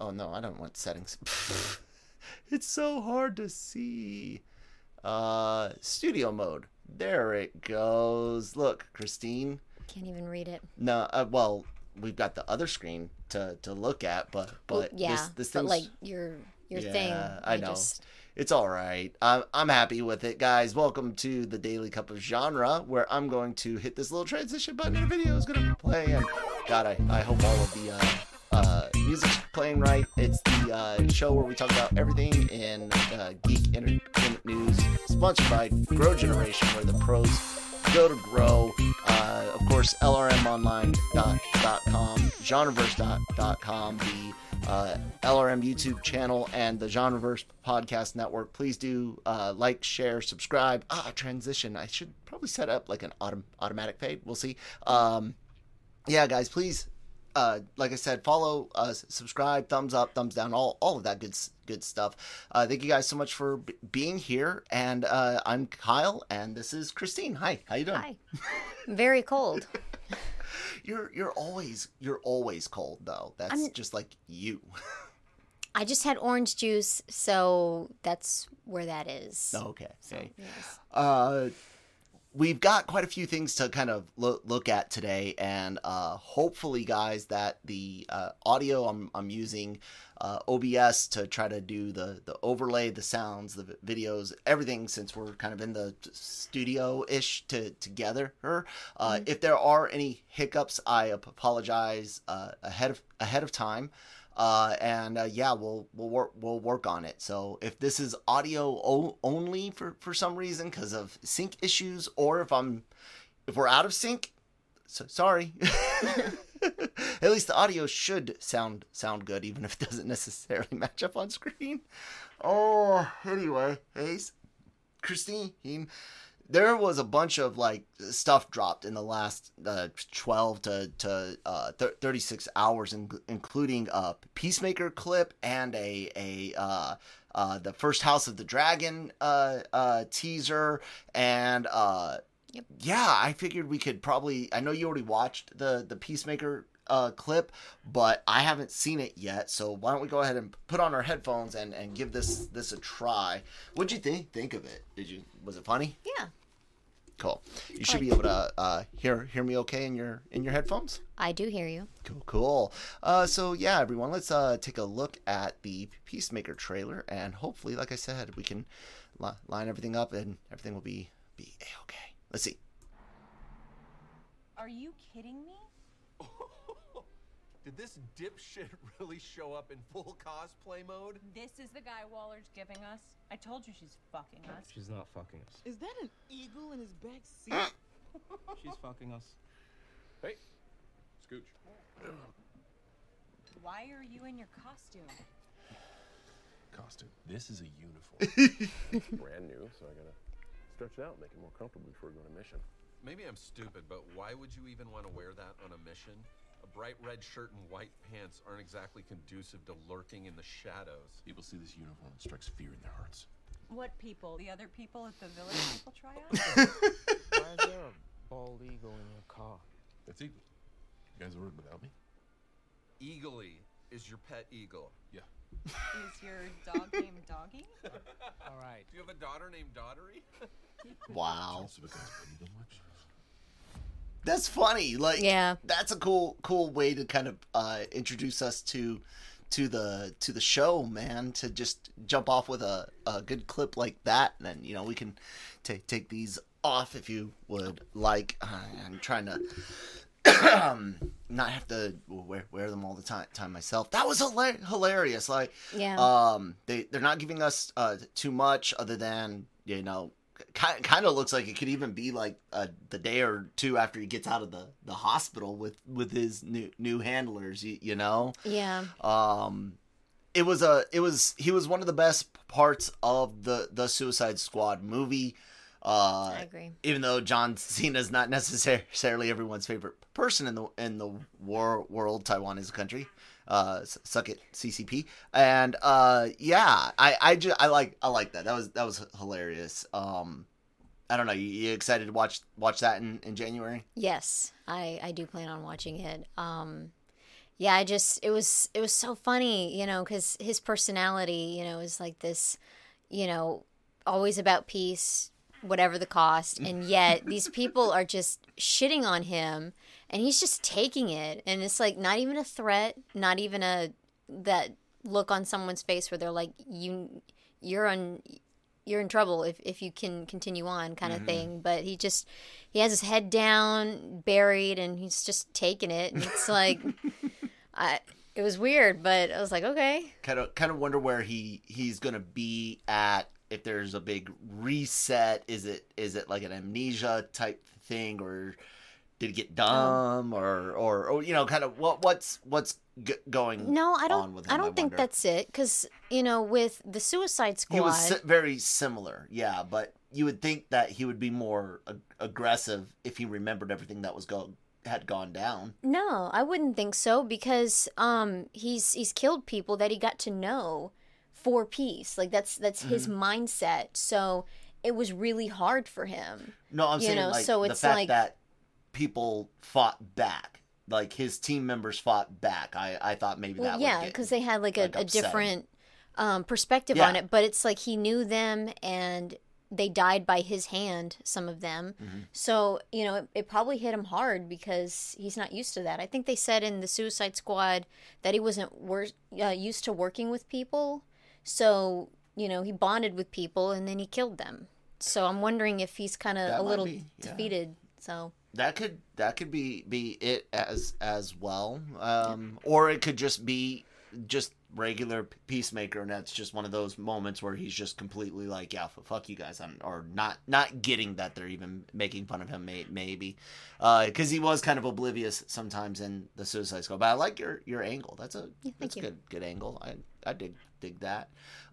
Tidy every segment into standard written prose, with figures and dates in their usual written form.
Oh no, I don't want settings. It's so hard to see. Studio mode. There it goes. Look, Christine. Can't even read it. No, well, we've got the other screen to look at, but yeah, this but thing's, like your thing. I know. It's all right. I'm happy with it, guys. Welcome to the Daily Cup of Genre, where I'm going to hit this little transition button and a video is going to play. And God, I hope all of the music's playing right. It's the show where we talk about everything in geek entertainment news, sponsored by Grow Generation, where the pros go to grow. Of course, LRMonline.com, Genreverse.com, the LRM YouTube channel, and the Genreverse Podcast Network. Please do like, share, subscribe. Transition. I should probably set up like an automatic fade. We'll see. Yeah, guys, please, like I said, follow us, subscribe, thumbs up, thumbs down, all of that good stuff. Thank you guys so much for being here. And I'm Kyle, and this is Christine. Hi, how you doing? Hi. Very cold. You're always cold though. That's just like you. I just had orange juice, so that's where that is. Okay. So, yes. We've got quite a few things to kind of look at today, and hopefully, guys, that the audio I'm using OBS to try to do the overlay, the sounds, the videos, everything, since we're kind of in the studio-ish together. If there are any hiccups, I apologize ahead of time. Yeah, we'll work on it. So if this is audio only for some reason because of sync issues, or if we're out of sync, so sorry. At least the audio should sound good, even if it doesn't necessarily match up on screen. Oh, anyway, hey, Christine, there was a bunch of like stuff dropped in the last 12 to 36 hours, including a Peacemaker clip and the first House of the Dragon teaser, and Yep. Yeah, I figured we could probably. I know you already watched the Peacemaker clip, but I haven't seen it yet. So why don't we go ahead and put on our headphones and give this a try? What'd you think of it? Was it funny? Yeah. Cool. You should be able to hear me okay in your headphones. I do hear you. Cool. So yeah, everyone, let's take a look at the Peacemaker trailer, and hopefully, like I said, we can line everything up and everything will be a-okay. Let's see. Are you kidding me? Did this dipshit really show up in full cosplay mode? This is the guy Waller's giving us. I told you she's fucking us. She's not fucking us. Is that an eagle in his back seat? She's fucking us. Hey, scooch. Why are you in your costume? Costume. This is a uniform. Brand new, so I gotta stretch it out, make it more comfortable before we go on a mission. Maybe I'm stupid, but why would you even want to wear that on a mission? A bright red shirt and white pants aren't exactly conducive to lurking in the shadows. People see this uniform, it strikes fear in their hearts. What people? The other people at the village people tryout? Why is there a bald eagle in your car? That's Eagle. You guys ordered without me? Eagly is your pet eagle. Yeah. Is your dog named Doggy? All right. Do you have a daughter named Daughtery? Wow. That's funny. Like, Yeah. That's a cool way to kind of introduce us to the show, man. To just jump off with a good clip like that, and then we can take these off if you would like. I'm trying to not have to wear them all the time myself. That was hilarious. Like, Yeah. They're not giving us too much other than kind of looks like it could even be like the day or two after he gets out of the hospital with his new handlers. Yeah. He was one of the best parts of the Suicide Squad movie. I agree. Even though John Cena is not necessarily everyone's favorite person in the world, Taiwan is a country. Suck it, CCP. And yeah, I like that. That was hilarious. I don't know. You excited to watch that in January? Yes, I do plan on watching it. yeah, it was so funny, you know, because his personality, you know, is like this, you know, always about peace, whatever the cost, and yet these people are just shitting on him, and he's just taking it, and it's like not even a threat, not even that look on someone's face where they're like, you're in trouble if you can continue on kind of thing. But he has his head down, buried, and he's just taking it, and it's like it was weird, but I was like, okay. Kind of wonder where he's gonna be at if there's a big reset. Is it like an amnesia type thing, or did he get dumb, or you know, kind of what's going No, on with him? I don't think that's it, because you know, with the Suicide Squad, he was very similar, yeah. But you would think that he would be more aggressive if he remembered everything that had gone down. No, I wouldn't think so, because he's killed people that he got to know for peace. Like that's his mindset. So it was really hard for him. No, I'm saying like so the fact that people fought back, like his team members fought back. I thought maybe that would because they had like a different perspective on it. But it's like he knew them and they died by his hand, some of them. So, you know, it probably hit him hard because he's not used to that. I think they said in the Suicide Squad that he wasn't used to working with people. So, you know, he bonded with people and then he killed them. So I'm wondering if he's kind of a little defeated. So that could be it as well. Or it could just be just regular Peacemaker, and that's just one of those moments where he's just completely like, yeah, fuck you guys, or not getting that they're even making fun of him, maybe, because he was kind of oblivious sometimes in the Suicide Squad. But I like your angle. That's a good angle. I dig that.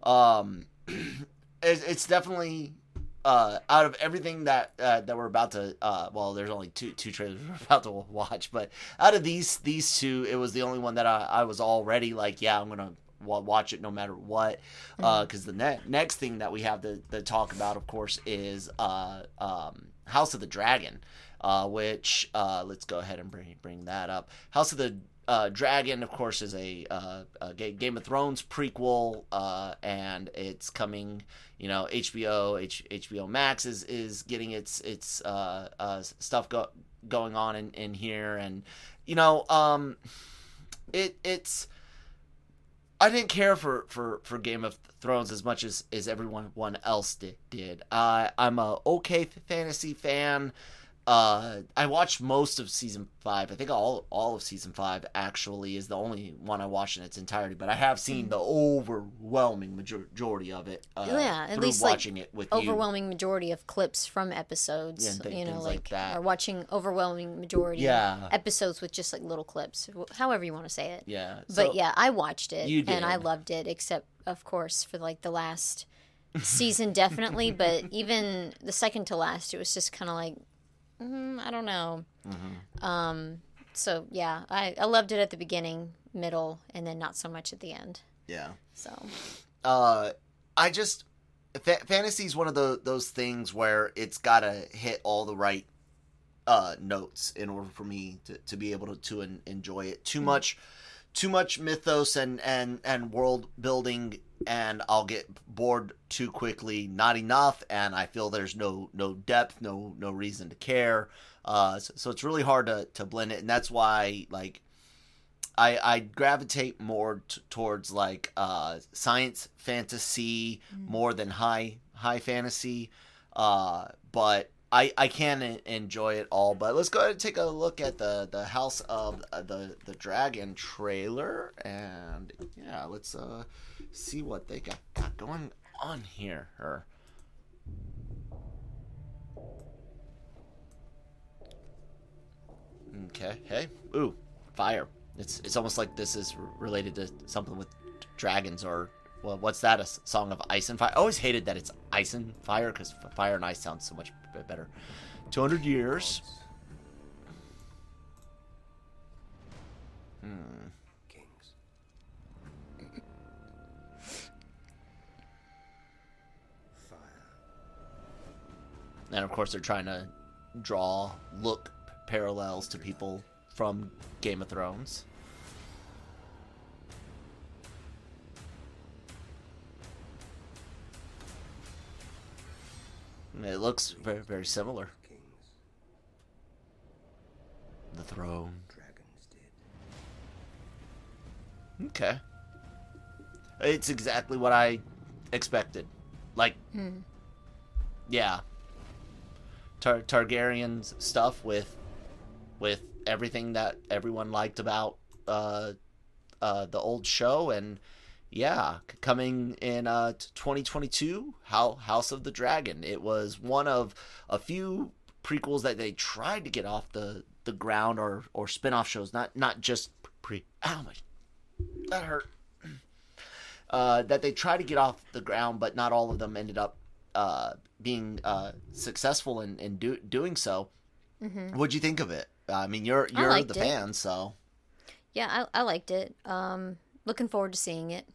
It's definitely out of everything that we're about to well, there's only two trailers we're about to watch, but out of these two, it was the only one that I was already like, yeah, I'm gonna watch it no matter what, because the next thing that we have to talk about, of course, is House of the Dragon, which let's go ahead and bring that up. House of the Dragon, of course, is a Game of Thrones prequel, and it's coming. You know, HBO Max is getting its stuff going on in here, and you know, it's. I didn't care for Game of Thrones as much as everyone else did. I'm a okay fantasy fan. I watched most of season 5. I think all of season 5 actually is the only one I watched in its entirety. But I have seen the overwhelming majority of it. At least watching it with overwhelming majority of clips from episodes. Yeah, you know, like that. Or watching overwhelming majority of episodes with just like little clips, however you want to say it. Yeah. But yeah, I watched it and I loved it, except of course for like the last season, definitely. But even the second to last, it was just kind of like. I don't know. So yeah, I loved it at the beginning, middle, and then not so much at the end. Yeah. So. I just fantasy is one of those things where it's gotta hit all the right notes in order for me to be able to enjoy it. Too much mythos and world building, and I'll get bored too quickly. Not enough, and I feel there's no depth, no reason to care. So it's really hard to blend it, and that's why like I gravitate more towards like science fantasy more than high fantasy. But I can enjoy it all. But let's go ahead and take a look at the House of the Dragon trailer, and yeah, let's see what they got going on here. Okay. Hey. Ooh. Fire. It's almost like this is related to something with dragons, or well, what's that? A song of ice and fire. I always hated that it's ice and fire, because fire and ice sounds so much better. 200 years. Kings. Fire. And of course they're trying to look parallels to people from Game of Thrones. It looks very, very similar. The throne. Okay. It's exactly what I expected. Like, yeah. Targaryen's stuff with everything that everyone liked about the old show, and yeah, coming in 2022, House of the Dragon. It was one of a few prequels that they tried to get off the ground, or spin-off shows, not just ow, that hurt. That they tried to get off the ground, but not all of them ended up being successful in doing so. Mm-hmm. What'd you think of it? I mean, you're the fan, so. Yeah, I liked it. Looking forward to seeing it.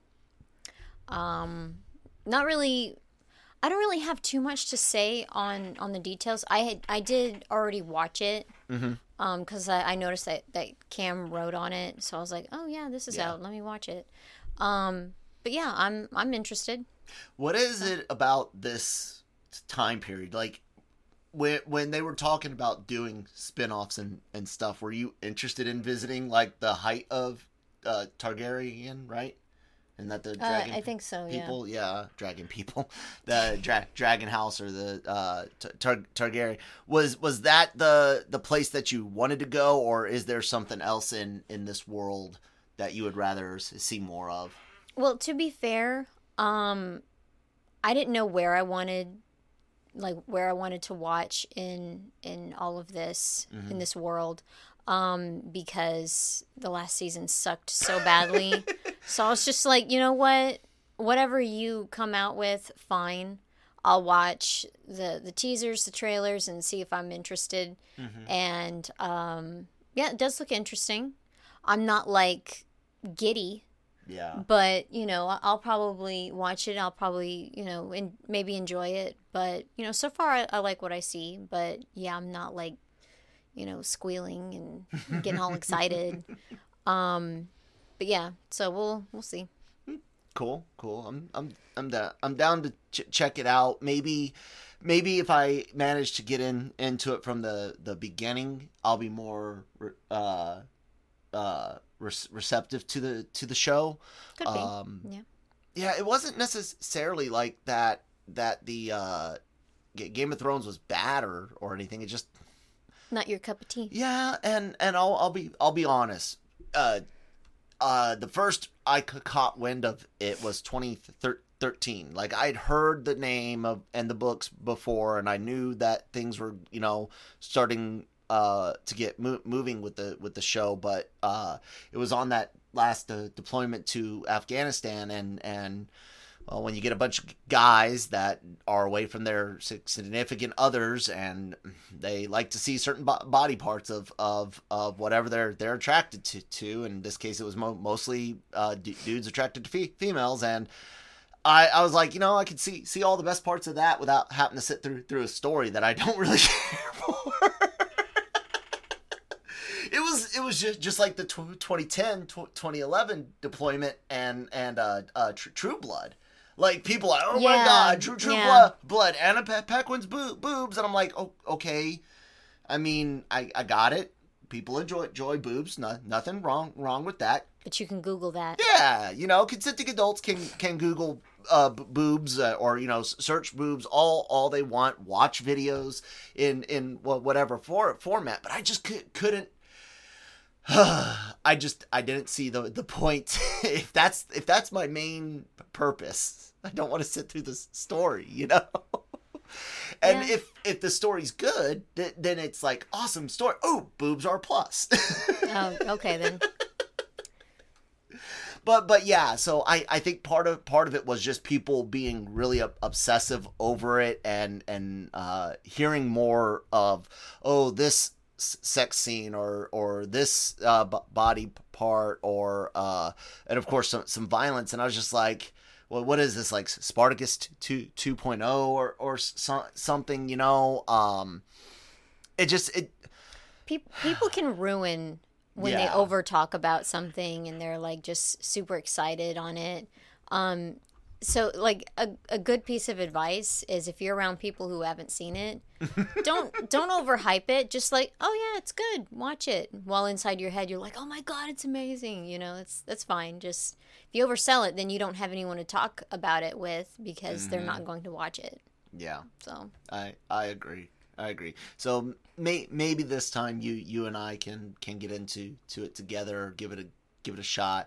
Not really. I don't really have too much to say on the details. I did already watch it. Mm-hmm. Because I noticed that Cam wrote on it, so I was like, oh yeah, this is out. Let me watch it. But yeah, I'm interested. What is it about this time period? Like, when they were talking about doing spin-offs and stuff, were you interested in visiting, like, the height of Targaryen, right? And that the dragon I think so, people, dragon people, the dragon house, or the Targaryen, was that the place that you wanted to go, or is there something else in this world that you would rather see more of? Well, to be fair, I didn't know where I wanted to watch in all of this, mm-hmm. in this world, because the last season sucked so badly. So I was just like, you know what? Whatever you come out with, fine. I'll watch the teasers, the trailers, and see if I'm interested. Mm-hmm. And yeah, it does look interesting. I'm not like giddy. Yeah. But, I'll probably watch it. I'll probably, maybe enjoy it. But, so far I like what I see. But, yeah, I'm not like, squealing and getting all excited. But yeah, so we'll see. Cool. I'm down to check it out. Maybe if I manage to get into it from the beginning, I'll be more receptive to the show. Could be. Yeah, it wasn't necessarily like that the Game of Thrones was bad or anything. It just not your cup of tea. Yeah, and I'll be honest. The first I caught wind of it was 2013. Like, I'd heard the name and the books before, and I knew that things were starting to get moving with the show, but it was on that last deployment to Afghanistan, and when you get a bunch of guys that are away from their significant others, and they like to see certain body parts of whatever they're attracted to. In this case, it was mostly dudes attracted to females, and I was like, I could see all the best parts of that without having to sit through a story that I don't really care for. It was just like the 2010 2011 deployment and True Blood. Like, people are, oh my god, True Blood, Anna Paquin's boobs, and I'm like, oh, okay. I mean, I got it. People enjoy boobs. Nothing wrong with that. But you can Google that. Yeah, consenting adults can Google boobs, or search boobs all they want. Watch videos in whatever format. But I just couldn't. I didn't see the point. If that's my main purpose, I don't want to sit through this story, And if the story's good, then it's like, awesome story. Oh, boobs are a plus. Oh, okay then. But yeah, so I think part of it was just people being really obsessive over it, and hearing more of, oh, this sex scene or this body part, or and of course some violence, and I was just like, well, what is this, like Spartacus 2.0 or something? People can ruin when they over talk about something and they're like just super excited on it. So, like, a good piece of advice is if you're around people who haven't seen it, don't overhype it. Just like, oh yeah, it's good, watch it. While inside your head, you're like, oh my god, it's amazing. You know, that's fine. Just if you oversell it, then you don't have anyone to talk about it with because they're not going to watch it. Yeah. So I agree. So maybe this time you and I can get into it together, give it a shot.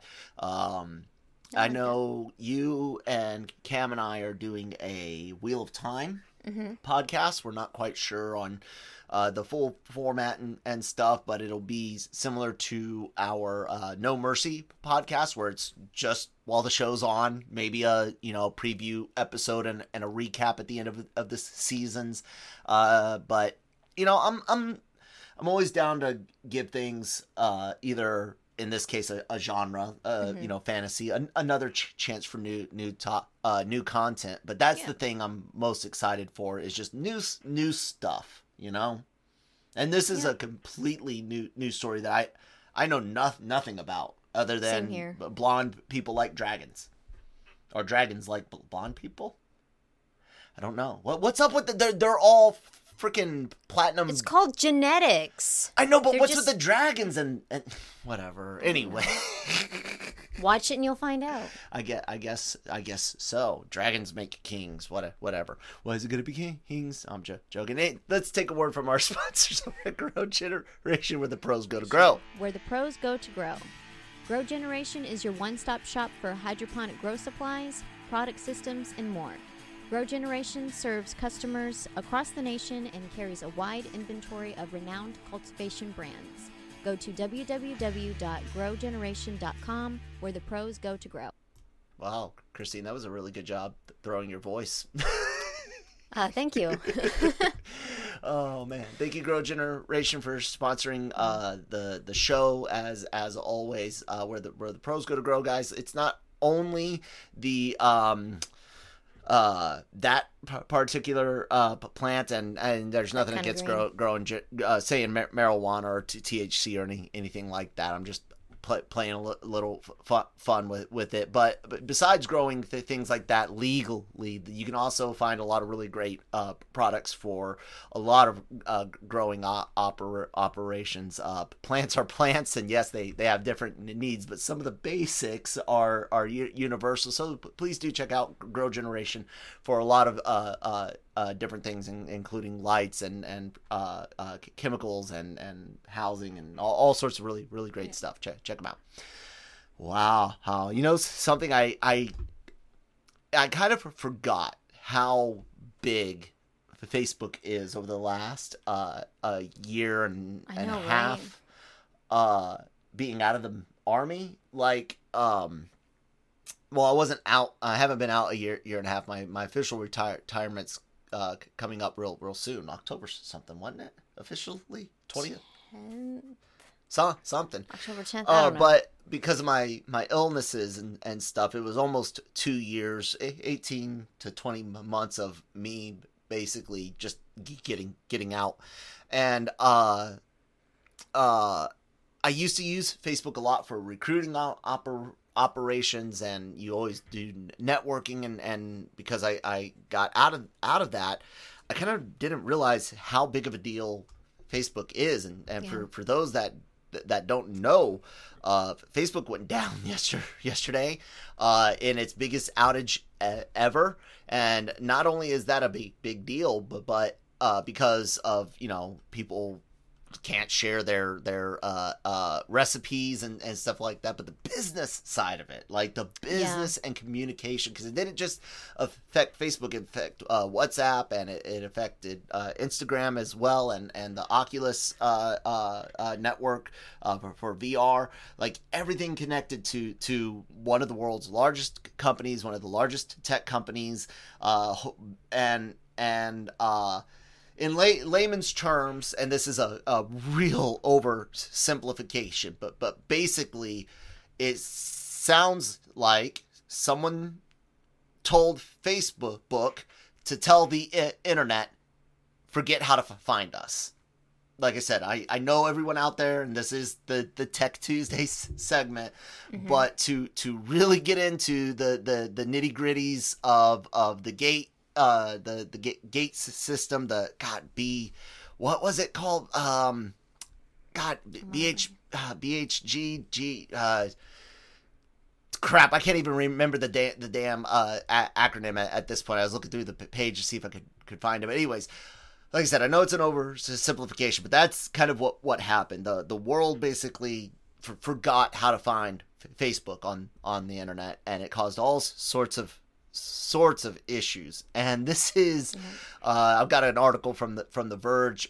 I know you and Cam and I are doing a Wheel of Time podcast. We're not quite sure on the full format and stuff, but it'll be similar to our No Mercy podcast, where it's just while the show's on, maybe a preview episode and a recap at the end of the seasons. But I'm always down to give things either, in this case, a genre, fantasy, another chance for new content. But that's the thing I'm most excited for, is just new stuff, And this is a completely new story that I know nothing about, other than blonde people like dragons, or dragons like blonde people. I don't know what's up with they're all freaking platinum. It's called genetics. I know, but what's with the dragons and whatever? Anyway, watch it and you'll find out. I guess so. Dragons make kings. Whatever. Why is it gonna be kings? I'm joking. Hey, let's take a word from our sponsors at Grow Generation, where the pros go to grow. Where the pros go to grow. Grow Generation is your one-stop shop for hydroponic grow supplies, product systems, and more. Grow Generation serves customers across the nation and carries a wide inventory of renowned cultivation brands. Go to www.growgeneration.com, where the pros go to grow. Wow, Christine, that was a really good job throwing your voice. Thank you. Oh man, thank you, Grow Generation, for sponsoring the show as always. Where the pros go to grow, guys. It's not only the that particular plant, and there's nothing against growing saying marijuana or THC or anything like that. I'm just playing a little fun with it. But besides growing things like that legally, you can also find a lot of really great products for a lot of growing operations. Plants are plants, and yes, they have different needs, but some of the basics are universal. So please do check out Grow Generation for a lot of different things, including lights and chemicals and housing and all sorts of really great stuff. Check them out. Wow, something I kind of forgot how big Facebook is over the last a year and a half, being out of the army. Well, I wasn't out. I haven't been out a year and a half. My official retirement's coming up real soon, October something, wasn't it? Officially 20th. Something. October 10th. I don't know. But because of my illnesses and stuff, it was almost 2 years, 18 to 20 months of me basically just getting out. And I used to use Facebook a lot for recruiting operations, and you always do networking, and because I got out of that, I kind of didn't realize how big of a deal Facebook is, and for those that don't know, Facebook went down yesterday in its biggest outage ever, and not only is that a big deal, but because of people can't share their recipes and stuff like that, but the business side of it, like the business and communication, because it didn't just affect Facebook, it affected WhatsApp, and it affected Instagram as well, and the Oculus network for VR, like everything connected to one of the world's largest companies, one of the largest tech companies, and in layman's terms, and this is a real oversimplification, but basically it sounds like someone told Facebook to tell the internet, forget how to find us. like I said, I know everyone out there, and this is the Tech Tuesday segment, but to really get into the nitty gritties of the gate, the gate system, what was it called? BHG. Crap, I can't even remember the damn acronym at this point. I was looking through the page to see if I could find it. But anyways, like I said, I know it's an oversimplification, but that's kind of what happened. The world basically forgot how to find Facebook on the internet, and it caused all sorts of issues. And this is, I've got an article from the Verge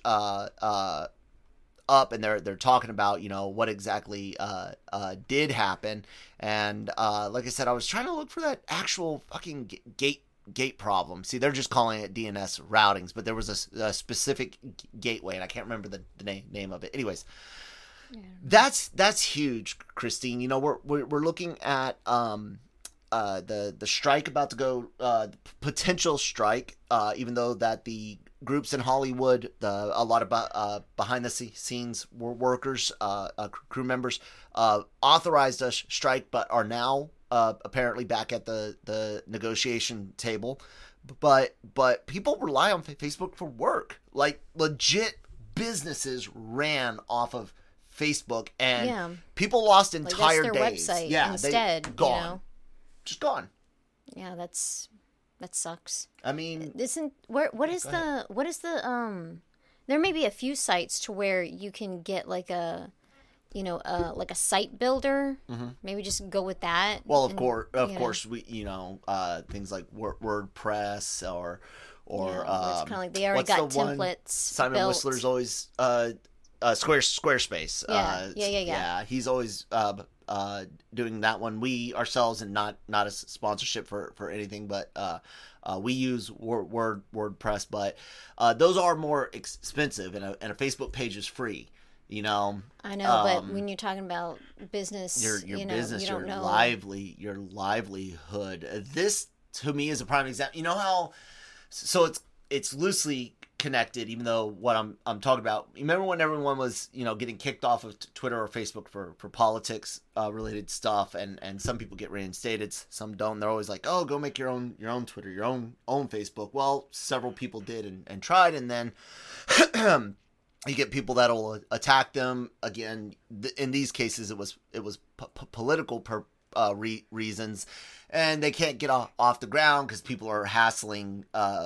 up, and they're talking about, you know, what exactly did happen. And like I said, I was trying to look for that actual fucking gate problem. See, they're just calling it DNS routings, but there was a specific gateway, and I can't remember the name of it. Anyways, that's huge, Christine. You know, we're looking at the strike about to go, potential strike, even though that the groups in Hollywood, a lot of behind the scenes workers, crew members, authorized a strike, but are now apparently back at the negotiation table. But people rely on Facebook for work. Like, legit businesses ran off of Facebook, and people lost entire that's their days. Website instead, gone, you know? just gone. Yeah, that sucks. I mean, what is the there may be a few sites to where you can get like a like a site builder. Maybe just go with that. Well, of course, we things like WordPress or it's kind of like they already got templates. Simon built. Whistler's always Squarespace. Yeah. He's always doing that one. We ourselves, and not a sponsorship for anything, but we use WordPress, but those are more expensive, and a Facebook page is free. You know, I know, but when you're talking about business, your business, you don't know. your livelihood. This to me is a prime example. You know how, so it's loosely connected, even though what I'm talking about. Remember when everyone was getting kicked off of Twitter or Facebook for politics related stuff, and some people get reinstated, some don't. They're always like, oh, go make your own Twitter, your own Facebook. Well, several people did and tried, and then you get people that'll attack them again. In these cases, it was political reasons, and they can't get off the ground because people are hassling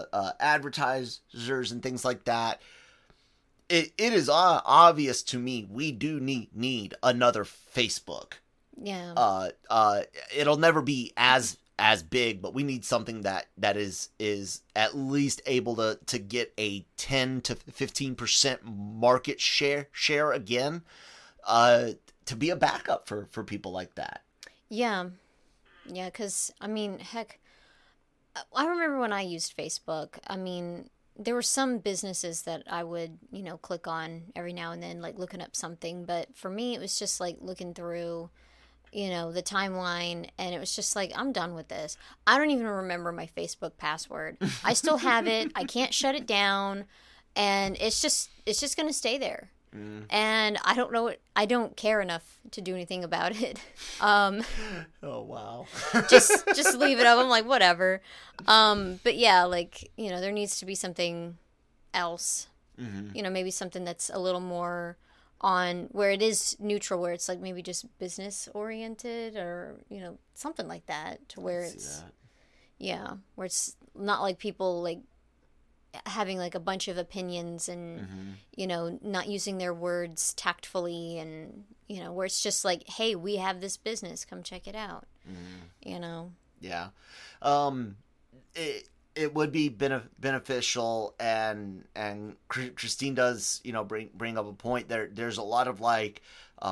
advertisers and things like that. It is obvious to me we do need another Facebook. Yeah. It'll never be as big, but we need something that is at least able to get a 10 to 15% market share again, to be a backup for people like that. Yeah, because, I mean, heck, I remember when I used Facebook, I mean, there were some businesses that I would, click on every now and then, like looking up something, but for me, it was just like looking through, the timeline, and it was just like, I'm done with this. I don't even remember my Facebook password. I still have it. I can't shut it down, and it's just going to stay there. And I don't know I don't care enough to do anything about it. Oh wow. just leave it up. I'm like, whatever. But yeah, like, there needs to be something else. Maybe something that's a little more on where it is neutral, where it's like maybe just business oriented, or something like that, to where it's where it's not like people like having like a bunch of opinions and not using their words tactfully, and where it's just like, hey, we have this business, come check it out. Yeah. It would be beneficial, and Christine does bring up a point. There's a lot of like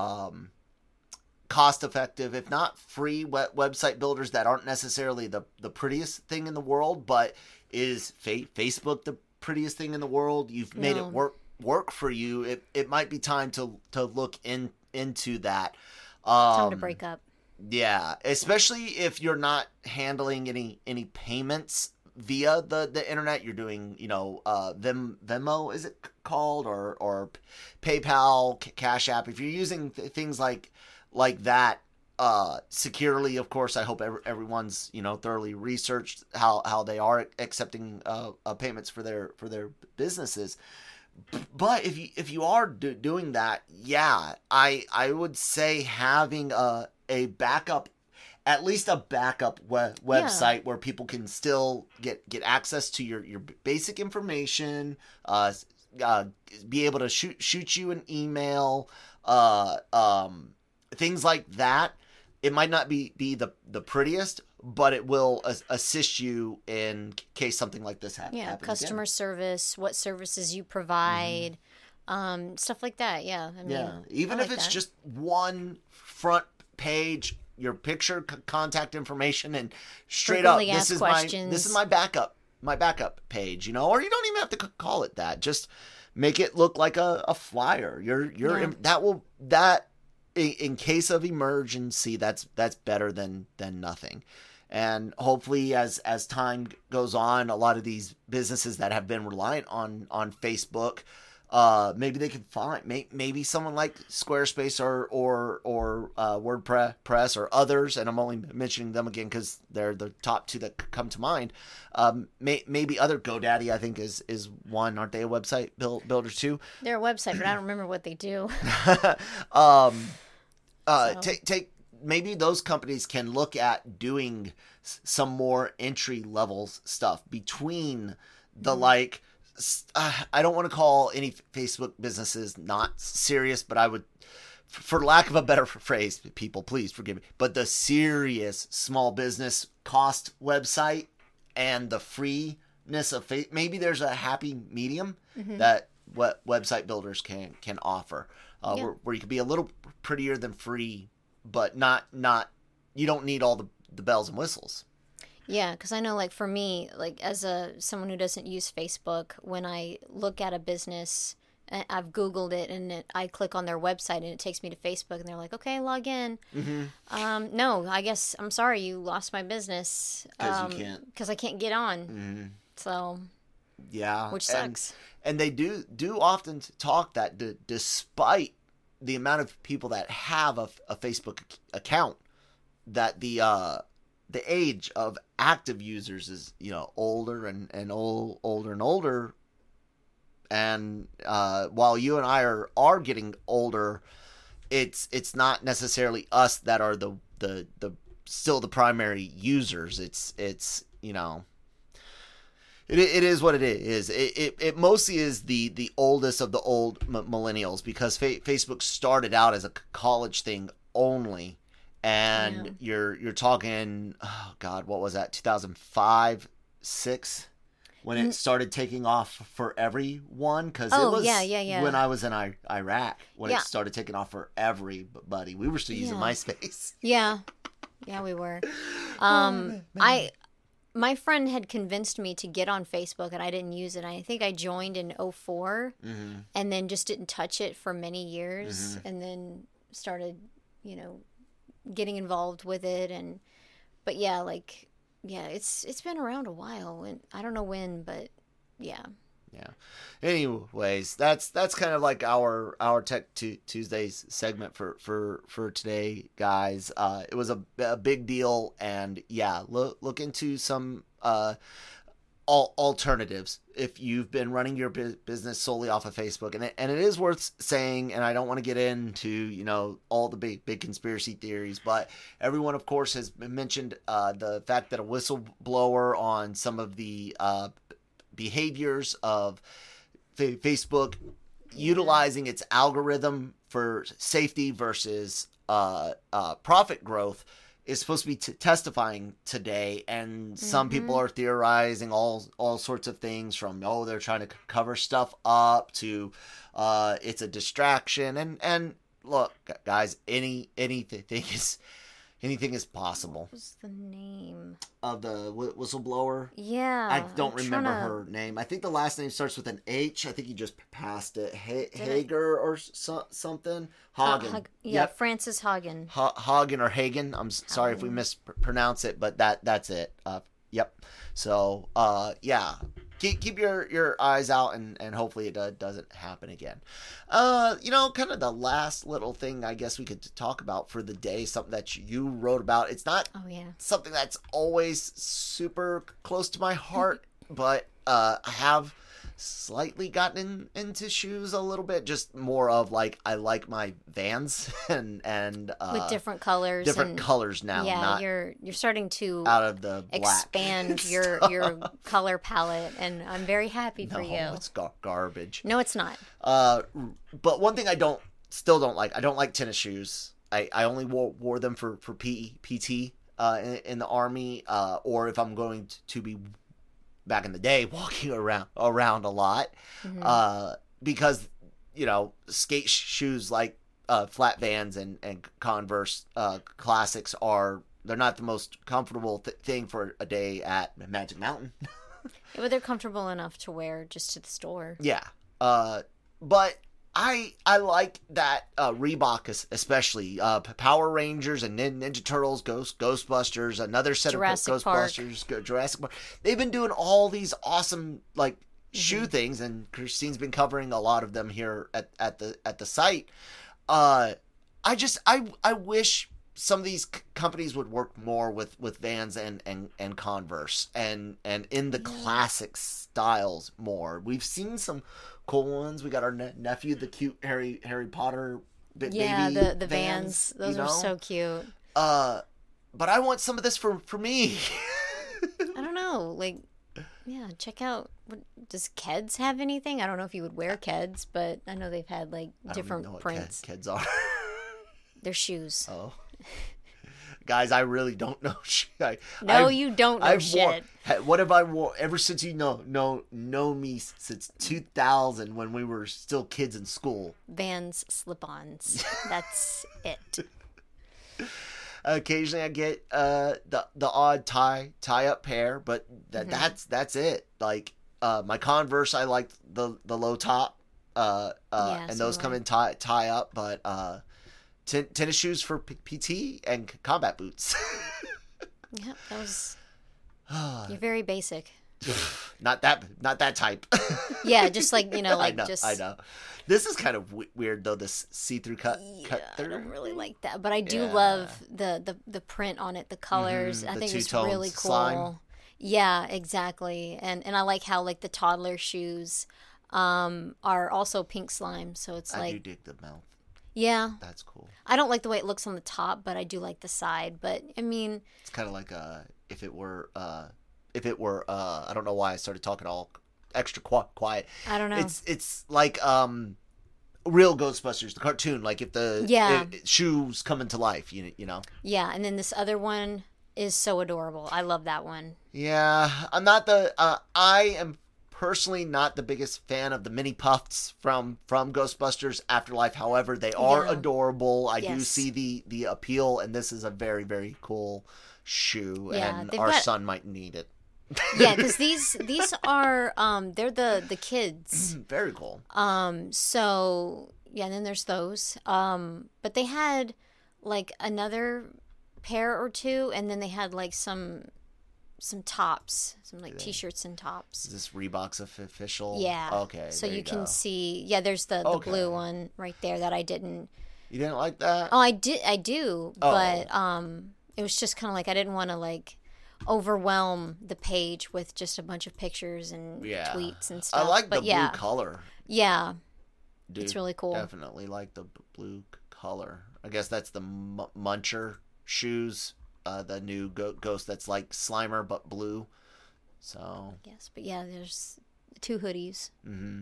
cost effective, if not free, website builders that aren't necessarily the prettiest thing in the world, but is Facebook the prettiest thing in the world? You've made it work for you. It might be time to look into that. Time to break up. Yeah, especially if you're not handling any payments via the internet. You're doing, Venmo, is it called, or PayPal, Cash App. If you're using things like that securely, of course, I hope everyone's thoroughly researched how they are accepting payments for their businesses. But if you are doing that, yeah, I would say having a backup, at least a backup website where people can still get access to your basic information, be able to shoot you an email, things like that. It might not be the prettiest, but it will assist you in case something like this happens. Yeah, customer service, what services you provide, stuff like that. Yeah, I mean, even if it's just one front page, your picture, contact information, and straight up, this is my backup page, or you don't even have to call it that. Just make it look like a flyer. That in case of emergency, that's better than nothing. And hopefully, as time goes on, a lot of these businesses that have been reliant on Facebook, maybe they can find maybe someone like Squarespace or WordPress or others. And I'm only mentioning them again because they're the top two that come to mind. Maybe other GoDaddy, I think, is one. Aren't they a website builder too? They're a website, but I don't remember what they do. Take maybe those companies can look at doing some more entry level stuff between the I don't want to call any Facebook businesses not serious, but I would, for lack of a better phrase, people, please forgive me, but the serious small business cost website and the freeness of maybe there's a happy medium that what website builders can offer, where you can be a little prettier than free, but not you don't need all the bells and whistles. Yeah, because I know, like, for me, like, as someone who doesn't use Facebook, when I look at a business, I've Googled it, and I click on their website, and it takes me to Facebook, and they're like, okay, log in. No, I guess, I'm sorry, you lost my business. Because I can't get on. So, yeah. Which sucks. And they do often talk that despite the amount of people that have a Facebook account, that the age of active users is older and older, and while you and I are getting older, it's not necessarily us that are the still the primary users. It is what it is. It mostly is the oldest of the old millennials, because Facebook started out as a college thing only. And you're talking, oh God, what was that? 2005, 2006, when it started taking off for everyone. Because it was when I was in Iraq when it started taking off for everybody. We were still using MySpace. Yeah, we were. My friend had convinced me to get on Facebook, and I didn't use it. I think I joined in 2004, and then just didn't touch it for many years, and then started, getting involved with it. But it's been around a while, and I don't know when, but yeah. Anyways, that's kind of like our Tech Tuesdays segment for today, guys. It was a big deal, and look into some alternatives if you've been running your business solely off of Facebook. And it is worth saying, and I don't want to get into all the big conspiracy theories, but everyone, of course, has mentioned the fact that a whistleblower on some of the behaviors of Facebook utilizing its algorithm for safety versus profit growth is supposed to be testifying today, and some people are theorizing all sorts of things, from they're trying to cover stuff up to it's a distraction, and look, guys, anything is possible. What was the name of the whistleblower? Yeah, I don't remember her name. I think the last name starts with an H. I think you just passed it. Hager or something. Hagen. Frances Haugen. Hagen or Hagen. I'm sorry if we mispronounce it, but that's it. Yep. So, yeah. Keep your eyes out, and hopefully it doesn't happen again. Kind of the last little thing I guess we could talk about for the day, something that you wrote about. It's not something that's always super close to my heart, but I have slightly gotten into shoes a little bit, just more of like I like my Vans and with different colors colors now. Yeah, not you're starting to out of the black expand your color palette, and I'm very happy for you. It's garbage. No, it's not. But one thing I don't like. I don't like tennis shoes. I only wore them for PT in the Army, or if I'm going to be back in the day walking around a lot, because skate shoes like flat Vans and Converse classics they're not the most comfortable thing for a day at Magic Mountain. Yeah, but they're comfortable enough to wear just to the store. Yeah, but I like that Reebok, especially Power Rangers and Ninja Turtles, Ghostbusters, another set Jurassic of Ghostbusters, Jurassic Park. They've been doing all these awesome shoe things, and Christine's been covering a lot of them here at the site. I wish some of these companies would work more with Vans and Converse and in the classic styles more. We've seen some cool ones. We got our nephew, the cute Harry Potter baby the Vans. Those are so cute. But I want some of this for me. I don't know. Check out. Does Keds have anything? I don't know if you would wear Keds, but I know they've had different prints. Keds are. They're shoes. Oh. Guys, I really don't know shit. You don't know shit. What have I worn ever since you know me since 2000 when we were still kids in school? Vans slip-ons. That's it. Occasionally I get the odd tie-up pair, but that's it. My Converse, I like the low top, and those come in tie up, but tennis shoes for PT and combat boots. Yeah, that was. You're very basic. Not that type. Yeah, just I know. This is kind of weird though. This see-through cut through. I don't really like that, but I do love the print on it, the colors. I think it's really cool. Slime. Yeah, exactly, and I like how the toddler shoes are also pink slime, so it's I do dig the mouth. Yeah, that's cool. I don't like the way it looks on the top, but I do like the side. But I mean, it's kind of like if it were I don't know why I started talking all extra quiet. I don't know. It's like real Ghostbusters, the cartoon. Like if the shoes come into life, you know. Yeah, and then this other one is so adorable. I love that one. Yeah, I'm not I am personally not the biggest fan of the mini puffs from Ghostbusters Afterlife. However, they are adorable. I do see the appeal, and this is a very, very cool shoe, and our son might need it. Yeah, because these are they're the kids. Very cool. So yeah, and then there's those. But they had another pair or two, and then they had some tops, some t-shirts and tops. Is this Reebok's official? Yeah. Okay. So you can see. Yeah, there's the blue one right there that I didn't. You didn't like that? Oh, I do. But it was just kind of I didn't want to overwhelm the page with just a bunch of pictures and tweets and stuff. I like the blue color. Yeah. Dude, it's really cool. Definitely like the blue color. I guess that's the Muncher shoes. The new Ghost that's like Slimer but blue. So yes, but yeah, there's 2 hoodies. Mm-hmm.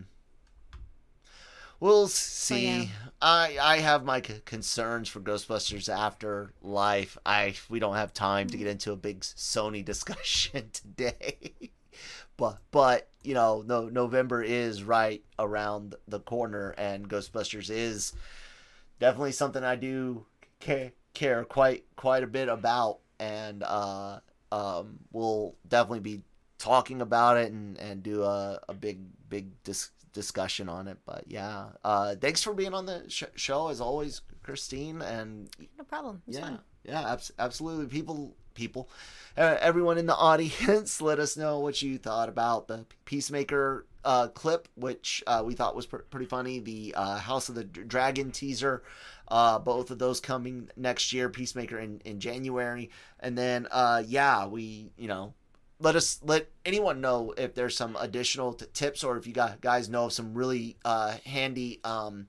We'll see. So, yeah. I have my concerns for Ghostbusters Afterlife. We don't have time to get into a big Sony discussion today. But November is right around the corner, and Ghostbusters is definitely something I do care quite a bit about, and we'll definitely be talking about it and do a big discussion on it. But yeah, thanks for being on the show as always, Christine. And no problem. It's fun. Yeah, absolutely. people. Everyone in the audience, let us know what you thought about the Peacemaker clip, which we thought was pretty funny. The House of the Dragon teaser, both of those coming next year. Peacemaker in January, and then let anyone know if there's some additional tips, or if you guys know of some really handy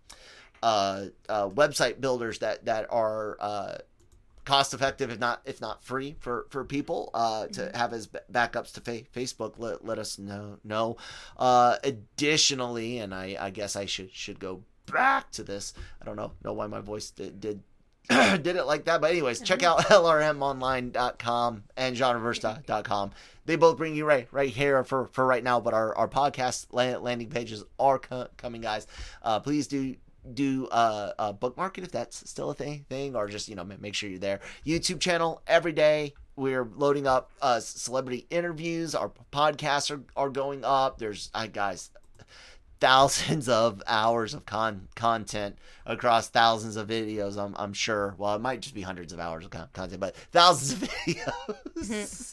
website builders that are cost effective, if not free for people to have as backups to Facebook. Let us know. Additionally, and I guess I should go back to this. I don't know why my voice did did it like that, but anyways, check out lrmonline.com and genreverse.com. They both bring you right here for right now, but our podcast landing pages are coming, guys. Please do bookmark it if that's still a thing, or just make sure you're there. YouTube channel every day. We're loading up celebrity interviews. Our podcasts are going up. There's guys, thousands of hours of content across thousands of videos. I'm sure. Well, it might just be hundreds of hours of content, but thousands of videos.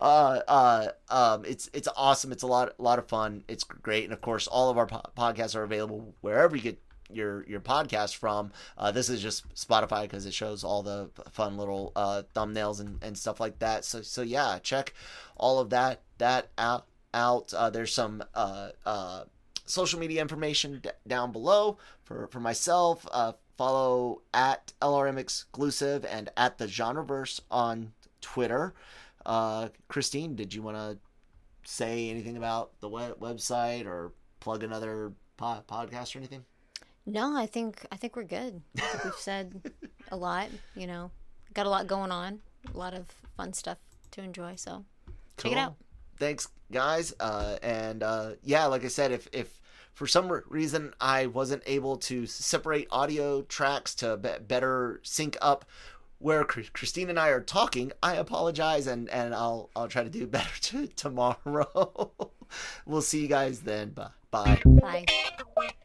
It's awesome. It's a lot of fun. It's great, and of course, all of our podcasts are available wherever you get your podcast from. This is just Spotify because it shows all the fun little thumbnails and stuff like that. So yeah, check all of that out. There's some social media information down below for myself. Follow at LRM Exclusive and at the Genreverse on Twitter. Christine, did you want to say anything about the website or plug another podcast or anything? No, I think we're good. I think we've said a lot. Got a lot going on, a lot of fun stuff to enjoy. So check it out. Thanks, guys. And like I said, if for some reason I wasn't able to separate audio tracks to better sync up where Christine and I are talking, I apologize, and I'll try to do better tomorrow. We'll see you guys then. Bye. Bye.